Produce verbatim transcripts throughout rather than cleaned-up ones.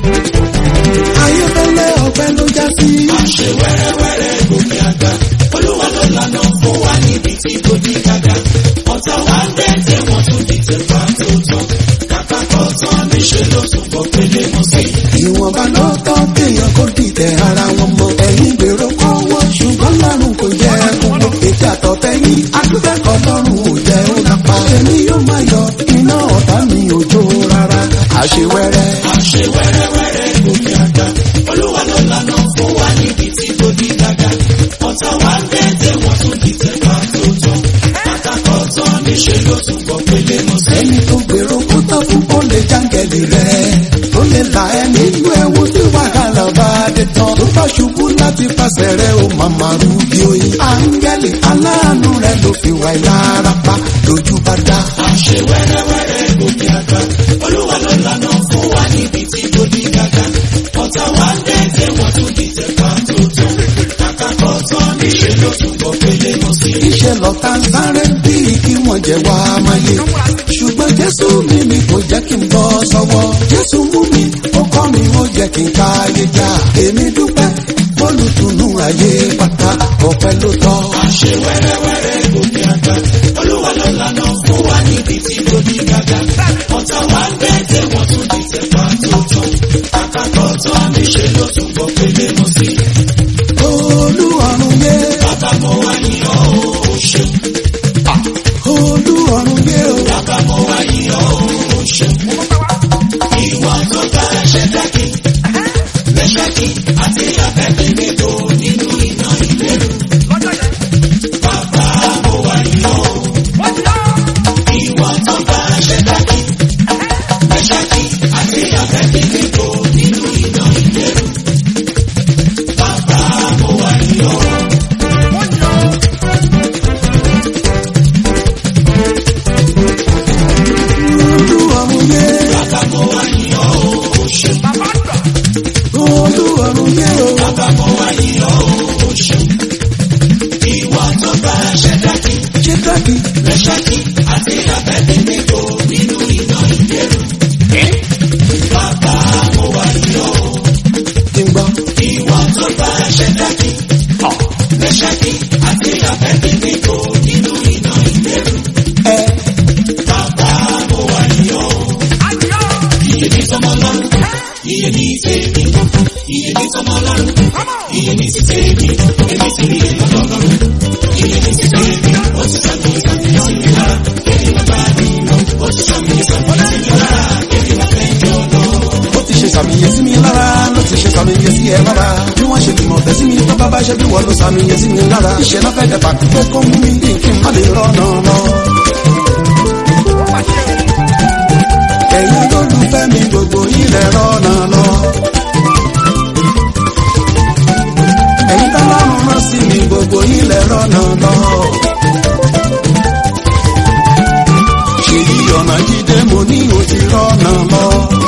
ayéfẹ́lẹ́ ọ̀pẹ ló já sí. àṣẹ wẹ́rẹ́wẹ́rẹ́ gòkè àgbà olúwa ló lànà fún wa níbi tí kò di gàgà ọ̀tá wa ń dẹ́tẹ̀ wọ́n tún di tẹ̀fà tó tán kàkà kọ́ tán níṣẹ́ ló tún bọ̀ pélé mọ́ sí. ìwọ̀nba ló tọ́ kéèyàn kó dìtẹ̀ ara wọn mọ́ ẹ̀yìn gbèrò kọ́wọ́ ṣùgbọ́n lọ́rùn kò jẹ́ kúrò ètò àtọ̀tẹ́yìn adúbẹ́kọ̀ lọ́rùn ò jẹ́ ó lápá èmi yóò máa yọ iná ọ̀tá mi ò jó rárá àṣewẹ́rẹ́. àṣewẹ́rẹ́wẹ́rẹ́ gòkè àgbà olúwa ló lànà fún wa níbi tí kò di gàgà ọ̀tá wa ń dẹ́tẹ̀ wọ́n tún di tẹ̀fà tó tán kàkà kọ́ tán níṣẹ́ ló tún bọ̀ pélé mọ́ sí. ẹni tó gbèrò kó tán fún ó lè jáǹgẹ̀lì rẹ̀ tó lè là ẹ́ nínú ẹ̀wọ̀n tí wàhálà bá dé tán tó bá ṣubú láti pàṣẹ rẹ̀ ó màmá rú bí oyin. áńgẹ́lì aláàánú rẹ̀ ló fi wà lára pa lójú bá dá. àṣẹ wẹ́rẹ́wẹ́rẹ́ gòkè àgbà olúwa ló lànà fún wa níbi tí kò di gàgà ọ̀tá wa ń dẹ́tẹ̀ wọ́n tún di tẹ̀fà tó tán kàkà kọ́ tán níṣẹ́ ló tún bọ̀ pélé mọ́ sí. iṣẹ́ lọ́ta ń sáré bíi kí wọ́n jẹ́ wá máyé ṣùgbọ́n jésù mi ni kò jẹ́ kí n bọ́ sọ́wọ́ jésù mú mi ó kọ́ mi ó jẹ́ kí n káyé já èmi dúpẹ́ olùtùnú ayé pátá ọpẹ́ ló tọ́. àṣẹ wẹ́rẹ́wẹ́rẹ́ gòkè àgbà olúwa ló lànà fún wa níbi tí kò di gàgà ọ̀tá wa ń dẹ́tẹ̀ wọ́n tún di tẹ̀fà tó tán kàkà kọ́ tán níṣẹ́ ló tún bọ̀ pélé mọ́ sí. olúwarun yé bàbá mo wá yíyọ o ṣeun. olúwarun yé o bàbá mo wá yíyọ o ṣeun. ìwọ tó bá ṣẹ́dákì mẹ́ṣákì àti abẹ́bẹ́gbẹ́gbò nínú iná ìléru. bàbá mo wá yíyọ o. ìwọ tó bá ṣẹ́dákì mẹ́ṣákì àti abẹ́bẹ́gbẹ́gbò nínú iná ìléru. bàbá mo wá yíyọ o. olúwarun yé bàbá mo wá yíyọ o ṣeun. olúwarun yé o bàbá mo wá yíyọ o ṣeun. ìwọ tó bá ṣẹ́dákì ṣẹ́dákì mẹ́ṣákì àti abẹ́bẹ́gbẹ́gbò nínú iná ìléru. bàbá mo wá yíyọ o. kí n gbọ́. ìwọ tó bá ṣẹ́dákì mẹ́ṣákì àti abẹ́bẹ́gbẹ́gbò nínú iná ìléru. ẹ bàbá mo wá yíyọ o. iye ní sọmọ lọ́rùn iye ní tèmi iye ní sọmọ lọ́rùn iye ní ti tèmi èmi sì rí lọ́dọ̀ lọ́rùn iye ní ti tèmi ó ti sàmì sàmì sí mi lára èmi máa bá mi lọ ó ti sàmì sàmì sí mi lára èmi máa fẹ́ jọ lọ. ó ti ṣe sàmìyẹ sí mi lára ló ti ṣe sàmìyẹ sí ẹ lára bí wọ́n ṣe bímọ ọ̀tẹ̀ sí mi tó bá bá ṣe bí wọ́n ló sàmìyẹ sí mi lára iṣẹ́ náà fẹ́ dẹ̀pà pé kó mú mi bí kí n má lè rọ́nà lọ. ẹ̀yin olólùfẹ́ mi gbogbo ilẹ̀ rọ́nà lọ. ẹ̀yin tọ́lọ́run rán sí mi gbogbo ilẹ̀ rọ́nà lọ. ṣèyí ọ̀nà jíde mo ní o ti rọ́nà lọ.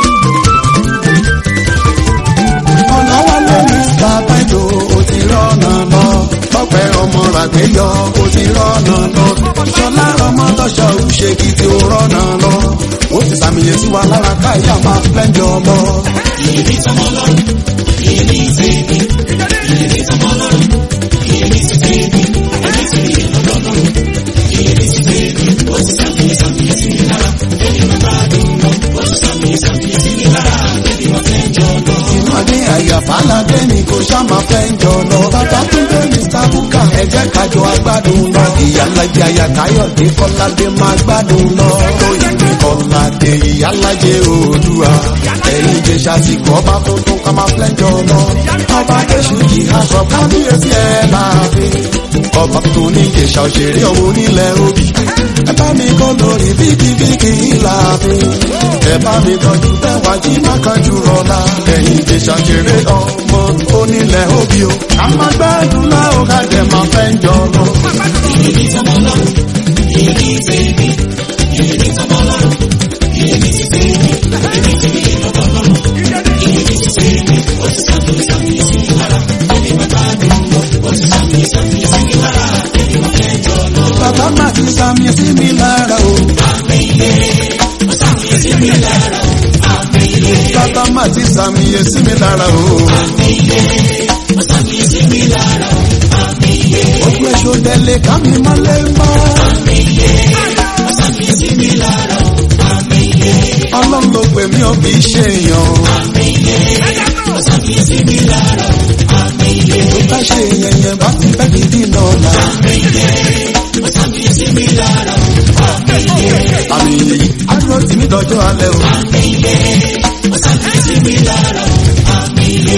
ọ̀nà wálé mr pẹ́tò o ti rọ́nà lọ. tọ́pẹ́ ọmọ ràgbéyọ o ti rọ́nà lọ. ṣọlá ọmọ tọ́ṣọ òṣèkì tí o rọ́nà lọ. ó ti sàmìyẹ sí wa lára káyà máa flẹ́ńjọ lọ. iye ní sọmọ lọ́rùn iye ní tèmi iye ní sọmọ lọ́rùn iye ní ti tèmi èmi sì rí lọ́dọ̀ lọ́rùn iye ní ti tèmi ó ti sàmì sàmì sí mi lára èmi máa bá dùn lọ ó ti sàmì sàmì sí mi lára èmi máa fẹ́ jọ lọ. ìmọ̀dé àyàfálàdé ni kò ṣàmà flẹ́ńjọ lọ. bàbá túndé mr buka ẹ jẹ́ kájọ agbádùn lọ. ìyálàjẹ àyàkáyọ̀dé kọ́ládé máa gbádùn lọ. lóyìn kọ́ládé ìyálàjẹ òdùà ẹ̀yìn ìjẹsà ti kọ́ bá tuntun ká máa flẹ́ńjọ lọ. ọba kẹsù yìí aṣọ kábíyèsí ẹ̀ láàfin. ọba tó ní ìjẹsà òṣèré ọ̀hún nílẹ̀ òbí. ẹ bá mi kọ́ lórí bíkíbíkí láàfin. ẹ bá mi tọ́jú tẹ́wàá jí má kanjú rọ̀lá. ẹ̀yìn ìjẹsà òṣèré ọmọ onílẹ̀ òbí o. a máa gbádùn náà ó ká jẹ máa flẹ́ńjọ lọ. iye ní sọmọ lọ́rùn iye ní tèmi iye ní sọmọ lọ́rùn iye ní ti tèmi èmi sì rí lọ́dọ̀ lọ́rùn iye ní ti tèmi ó ti sàmì sàmì sí mi lára èmi máa bá dùn lọ ó ti sàmì sàmì sí mi lára èmi máa fẹ́ jọ lọ. bàbá má ti sàmì sí mi lára o. àmì ilé ó sàmì sí mi lára o àmì ilé. bá má ti sàmìyè sí mi lára o. àmìyé sàmìyè sí mi lára o. àmìyé ogun èso délé ká mi mọ́lé mọ́. àmìyé sàmìyè sí mi lára o. àmìyé ọlọ́run ló pè mí ò kì í ṣe èèyàn. àmìyé sàmìyè sí mi lára o. àmìyé tó bá ṣe èèyàn yẹn bá ti fẹ́ gidi náà là. àmìyé sàmìyè sí mi lára o. àmìyé àmì yìí àdúró tì mí dọjọ́ alẹ́ o. àmìyé sàmìyè sí mi lára o. àmìyé.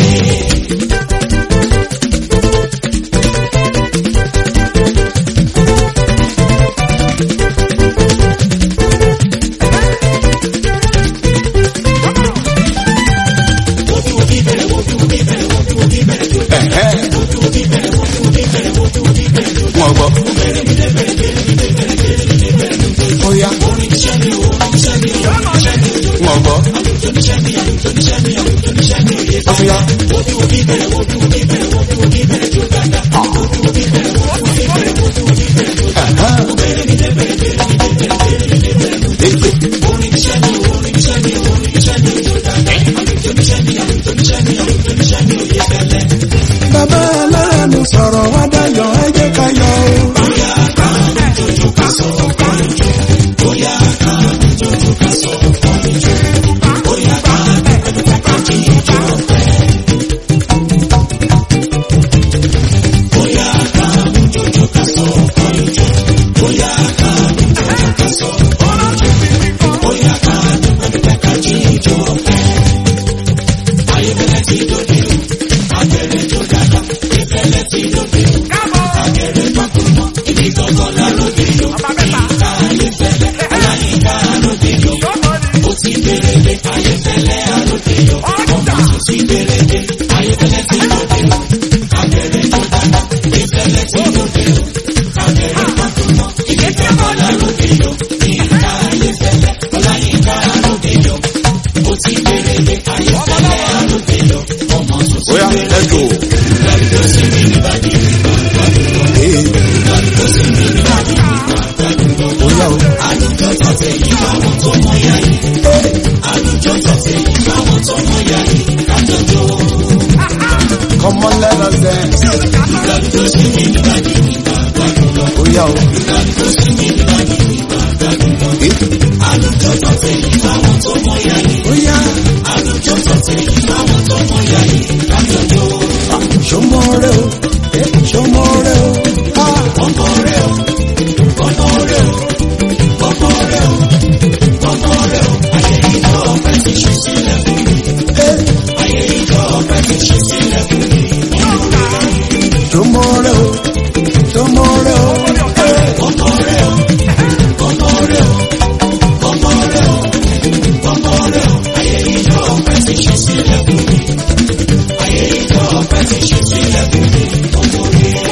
Wọ́n gbọ́. Oya. Wọ́n gbọ́. Oya. Bàbá aláàánú sọ̀rọ̀ wá dayọ̀ ẹ jẹ́ ká yọ̀ o. Bóyá ká jòjò ká sọ̀rọ̀ kan jò. Bóyá ká jòjò ká sọ̀rọ̀ kan jò. Bóyá ká jòjò ká jíjọ pẹ́. Bóyá ká jòjò ká sọ̀rọ̀ kan jò. Bóyá ká jòjò ká sọ̀rọ̀ kan jò. Bóyá ká jòjò ká jíjọ pẹ́. Ayébẹ́lẹ́ ti dòde o, abẹ́rẹ́ tó dára, ìfẹ́lẹ́ ti dòde o. Agẹrẹ tọkùnmọ́, ibi gbọ́ngàn láròdè yó. Ìka ayéfẹ́lẹ́, aláìka àròdè yó. Ó ti bèrèdè, ayéfẹ́lẹ́ àròdè yó. Ọmọ tó ti bèrèdè, ayéfẹ́lẹ́ ti lòdè yó. Agẹrẹ tó dáná, ìfẹ́lẹ́ ti lòdè yó. Agẹrẹ tọkùnmọ́, ibi gbọ́ngàn láròdè yó. Ìka ayéfẹ́lẹ́, aláìka àròdè yó. Ó ti bèrèdè, ayéfẹ́lẹ́ àròdè yó. Ọmọ tó ti Oya bèrèdè, ẹ jò. lọ́dún sí mi níbàdí. Ee. Oya o. Àlùjọ tọ̀tẹ̀ yìí fáwọn tó mọ ya yìí. Àlùjọ tọ̀tẹ̀ yìí fáwọn tó mọ ya yìí. Kájọjọ. Come on let us dance. Ìgbàlùjọ sí mi nígbàdí nígbà gbàdùn lọ. Oya o. Ìgbàlùjọ sí mi nígbàdí nígbà gbàdùn lọ. Ee. Àlùjọ tọ̀tẹ̀ yìí fáwọn tó mọ ya yìí. Oya. Àlùjọ tọ̀tẹ̀ yìí fáwọn tó mọ ya yìí. Kájọjọ. Ṣọmọ rẹ o. Ee. Ṣọmọ rẹ o. Ah. Ọmọ rẹ o. Ọmọ rẹ o. Ọmọ rẹ o. Ọmọ rẹ o. Ayé ìjọ ọpẹ ti ṣí sílẹ̀ fún mi. Ee. Ayé ìjọ ọpẹ ti ṣí sílẹ̀ fún mi. Ṣọmọ rẹ o. Ṣọmọ rẹ o. Ee. Ọmọ rẹ o. Ọmọ rẹ o. Ọmọ rẹ o. Ọmọ rẹ o. Ayé ìjọ ọpẹ ti ṣí sílẹ̀ fún mi. Ayé ìjọ ọpẹ ti ṣí sílẹ̀ fún mi. Ọmọ rẹ o.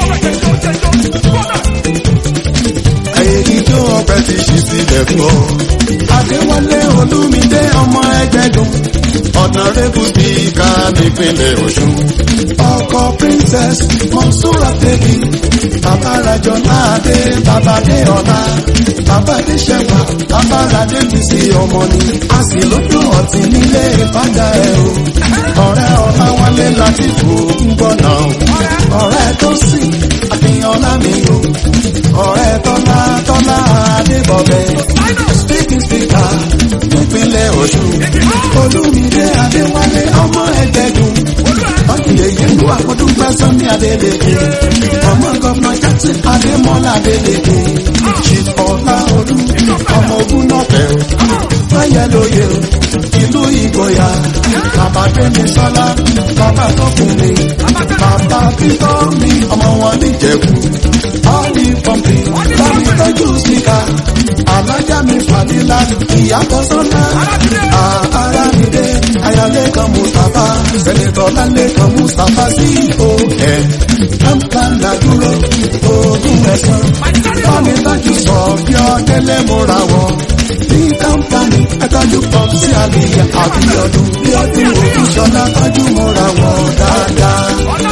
Ayé ijó ọpẹ ti ṣí sílẹ̀ fún ọ. Adéwálé Olúmídé ọmọ Ẹgbẹ́dùn. Honorable Speaker nípínlẹ̀ Ọ̀ṣun. Ọkọ Princess Monsura Tẹ́bí. Babáradjọ Láàdé Babadé Ọlá. Babadé Ṣẹ̀wá Babáradé Bísí ọmọ ni. A sì lójú ọtí nílé ìbàdà ẹ̀ o. Ọ̀rẹ́ Ọláwálé láti fò ń gbọ́nà o. Ọ̀rẹ́ tó sì àfihàn lámì o. Ọ̀rẹ́ Tọ́lá Tọ́lá Adébọ̀bẹ̀. Speaking speaker nípínlẹ̀ Ọ̀ṣun. Olúmídé Adéwálé ọmọ Ẹgbẹ́dùn. Ọ̀yẹ̀ yẹ̀lú àkọ́dúgbẹ́ Sọ́ní Adélèké. Ọmọ gọ́vnà Jackson Adémọ́lá Adélèké. Chief Ọláolú ọmọ ogun náà tẹ̀ o. Máyẹ̀lóye o, ìlú Ìgboyà. Bàbá Gbémi Sọ́lá, bàbá Tọ́kùnrin. Bàbá Títọ́ mi, ọmọ wọn níjẹ̀bú. Ọ́ọ̀lì pọ̀mpì, bámi tọ́jú síkà. Alájà mi Fàdílà, ìyàtọ̀ sọ́lá. Àràmídé, Ayálékan Mustapha. Sẹ́nitọ̀ Lálékan Mustapha sí O N. Kàmpá làdúró, ogún ẹ̀sán. Bámi tọ́jú sọ bí ọdẹ́lẹ̀ múra wọ̀. Ní kàmpánì, ẹ̀tọ́jú pọ̀ sí àlìyà àbíọdún. Bí ọdún òkú ṣọlá tọ́jú múra wọ̀ dáadáa.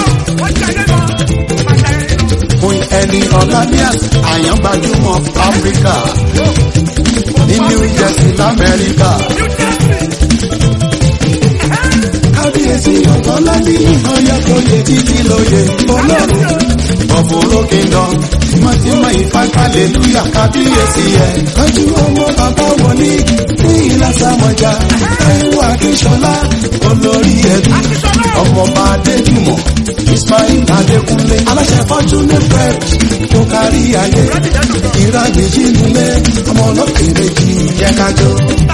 Fún ẹni Ọláníàs, àyàn gbajúmọ̀ Áfíríkà. Ní New Jersey, l'Amẹ́ríkà. kábíyèsí ọ̀tọ̀ lábí ọyọ tó yẹ títí lóye ọlọ́run ọ̀fọ̀rọ̀ kingdom tímọ́tímọ́ ìfà hallelujah kábíyèsí ẹ̀ kájú ọmọ bàbá wọlé ní ìlàsàmọ̀já ẹ̀wọ̀ akíṣọlá olórí ẹbí ọmọọba adéjùmọ̀ ismail adékúnlé aláṣẹ fọ́túnú fred tó kárí ayé ìrágbèjì nílé ọmọ ọlọ́kẹ̀rẹ̀ jí yẹ kájọ.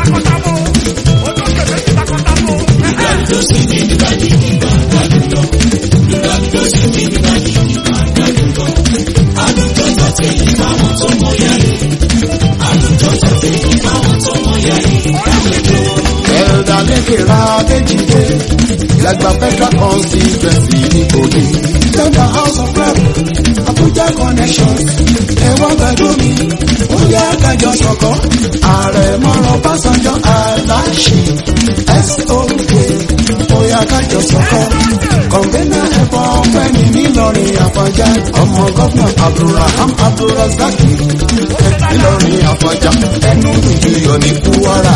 Lùdàlùdò sí mi nígbà yìí nígbà gbàdúrà. Lùdàlùdò sí mi nígbà yìí nígbà gbàdúrà. Àlùjọ tàtẹ̀ yìí fáwọn tó mọ yẹrì. Àlùjọ tàtẹ̀ yìí fáwọn tó mọ yẹrì. Ẹ̀rọ̀dà lékèrà Adéjìdé, Ìlàgbà Federal Constituency ní Kogi. Delta House of Rep, Abuja Connections, ẹ̀wọ̀n gbẹ̀dọ̀ mi, ó yẹ kájọ sọ̀kọ́. Ààrẹ mọ́rọ̀ Básanjọ́ Aláṣì, S O K, ó yẹ kájọ sọ̀kọ́. Kọ̀ǹgẹ́nà ẹ̀fọ́ ọ̀fẹ́ni nílọrin Àfọ̀njá, ọmọ gọ́fúnà Abdulrahman Abdulrazaki, nílọrin Àfọ̀njá, ẹnu ìjìyọ ní Kúwárà.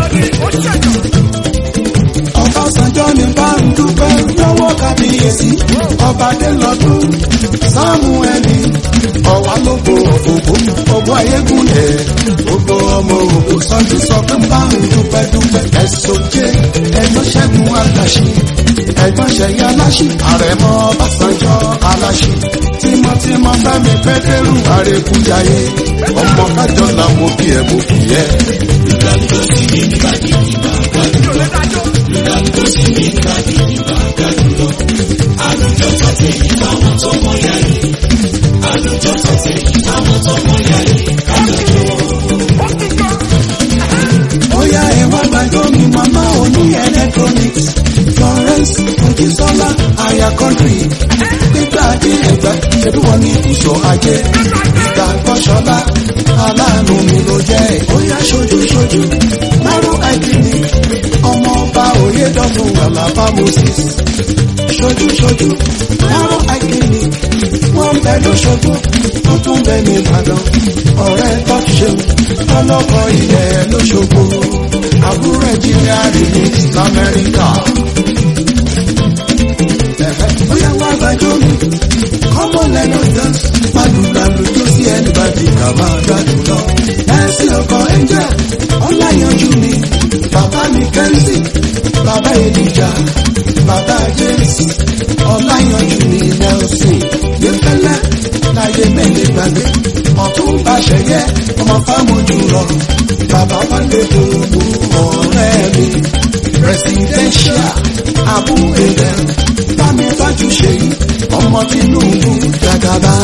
Ọbásanjọ́ ní bá ń dúpẹ́ lọ́wọ́ kábíyèsí ọba Adélọ́dún Sámúẹ́lì ọ̀wá lóko ògbó ògbó ayégúnlẹ̀ gbogbo ọmọ ògbó sọ́jú sọ pé ń bá ń dúpẹ́ dúpẹ́ ẹ̀sùn jẹ́ ẹ̀gbọ́n Ṣẹ́gun Aláṣì ẹ̀gbọ́n Ṣẹ̀yí Aláṣì àrẹ̀mọ Ọbásanjọ́ Aláṣì tímọ́tímọ́ Fẹ́mi Pétérù Àrèkújayé ọmọ kájọ làwọn bí ẹ̀ mú kì í ẹ̀. Lùdàlùdò sí mi nígbà yìí nígbà gbàdúrà. Lùdàlùdò sí mi nígbà yìí nígbà gbàdúrà. Àlùjọ tàtẹ̀ yìí fáwọn tó mọ yẹrì. Àlùjọ tàtẹ̀ yìí fáwọn tó mọ yẹrì. Kájọ. Bóyá ẹ̀wá gbàjọ́ mi màmá òní electronics Florence Mojísọ́lá aya country gbígbà dé ẹ̀gbá ṣebí wọ́n ní ìṣọ́ ajé ìgbà gbọ́ṣọ́lá aláàánú mi ló jẹ́ bóyá ṣojú ṣojú márùn àìkíní ọmọ ọba Oyèdọ́fún Àlàbá Moses ṣojú ṣojú márùn àìkíní wọ́n bẹ lóṣogbo wọ́n tún bẹ ní Ìbàdàn ọ̀rẹ́ top show ọlọ́kọ̀ ilẹ̀ lóṣogbo àbúrò ẹ̀jìnlẹ̀ remix lamẹ́ríkà. Bóyá wá gbàjọ́ mi kọ́mọ lẹ́nu dance pàlùlàlù tó sí ẹnìbàdì kà máa gbádùn lọ. Ẹ̀sìn ọkọ̀ ẹ̀jẹ̀ ọláyanjú mi bàbá mi kẹ́ńsì bàbá ènìjà bàbá James ọláyanjú mi Nelson yẹ́fẹ́lẹ́ láyé mẹ́lẹ̀ gbàgbé ọ̀tún bá ṣẹ̀yẹ ọmọ fámojú lọ bàbá wálé gbogbo ọ̀rẹ́ mi presidential abu ebel bámi bájú ṣe yí ọmọ Tinubu Jagaba.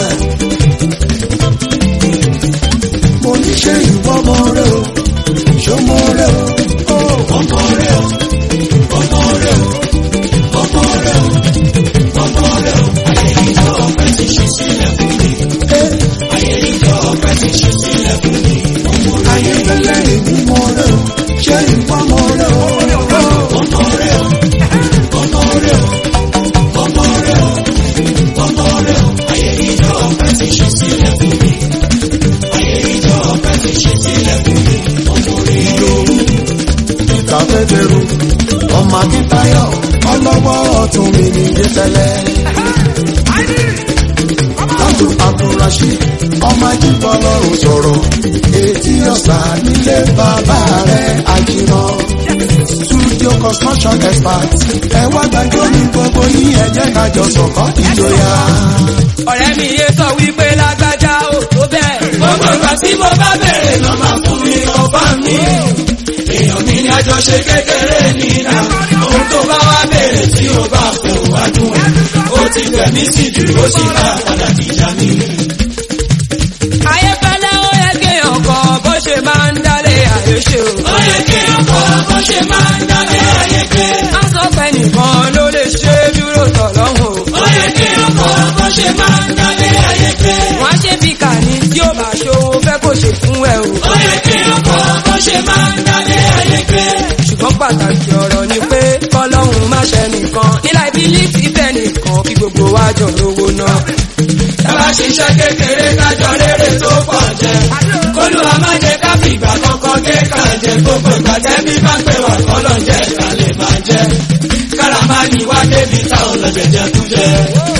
Mo ní ṣe ìwọ ọmọ rẹ o ṣọmọ rẹ o Ọmọ rẹ o, ọmọ rẹ o, ọmọ rẹ o, ọmọ rẹ o. Ayé ìjọ ọpẹ́ ti ṣí sílẹ̀ fún mi. Ayé ìjọ ọpẹ́ ti ṣí sílẹ̀ fún mi. Ọmọ rẹ ayé fẹ́lẹ́ ìgbìmọ̀ rẹ o ṣe ìwọ ọmọ rẹ o. ọmọ rẹ o, ọmọ rẹ o, ọmọ rẹ o, ọmọ rẹ o. Ayé ìjọ ọpẹ́ ti ṣí sílẹ̀ fún mi. Ayé ìjọ ọpẹ́ ti ṣí sílẹ̀ fún mi. Ọmọ rẹ o. Ìkàfẹ́fẹ́rù ọmọ Akíntayọ̀ ọlọ́wọ́ ọ̀tún mi ní Yẹ́fẹ́lẹ́. Tájú Abdulrasheed ọmọ Ajíbọ̀ lọ́rùn sọ̀rọ̀ etí ọ̀sà nílé bàbá rẹ̀ àjìnà. Studio construction expert ẹ wá gbàjọ́ ní gbogbo yín ẹ jẹ́ ká jọ sọ̀kọ́ ìjọyà. Ọ̀rẹ́ mi yé sọ wípé lágbájá ò tó bẹ́ẹ̀. Gbogbo ìgbà tí mo bá bẹ̀rẹ̀ lọ máa fún mi ọba mi. Èèyàn mi ní àjọṣe kékeré nínà. Ohun tó bá wá bẹ̀rẹ̀ tí ó bá fẹ́ wá dùn ẹ̀. Ó ti tẹ̀mí sí jù ó sì máa padà dìjà mi. Ayéfẹ́lẹ́ ó yẹ kéèyàn kọ bó ṣe máa ń dálé ayé ṣe o. Ó yẹ kí ọkọ bó ṣe máa ń dábẹ́ ayé pé. Má sọ pé nìkan ló lè ṣe dúró tọ̀ lọ́hùn o. Ó yẹ kí ọkọ bó ṣe máa ń dábẹ́ ayé pé. Wọ́n á ṣe bí kàní tí ó bá ṣòwò fẹ́ kó ṣe fún ẹ o. Ó yẹ kí ọkọ bó ṣe máa ń dábẹ́ ayé pé. Ṣùgbọ́n pàtàkì ọ̀rọ̀ ni pé kọ́lọ́hún má ṣe nìkan. Ilá ìbílítì fẹ́ nìkan kí gbogbo wa jọ lówó náà. Tábà ṣiṣẹ́ kékeré kájọ rere tó pọ̀ jẹ. Kólúwa má jẹ́ ká fìgbà kankan gé kàn jẹ. Gbogbo ìgbà tẹ́bí bá pè wá kọ́lọ̀ jẹ́ ká lè máa jẹ. Kára má ní àti wá débi táwọn lọ jẹjẹ kú jẹ.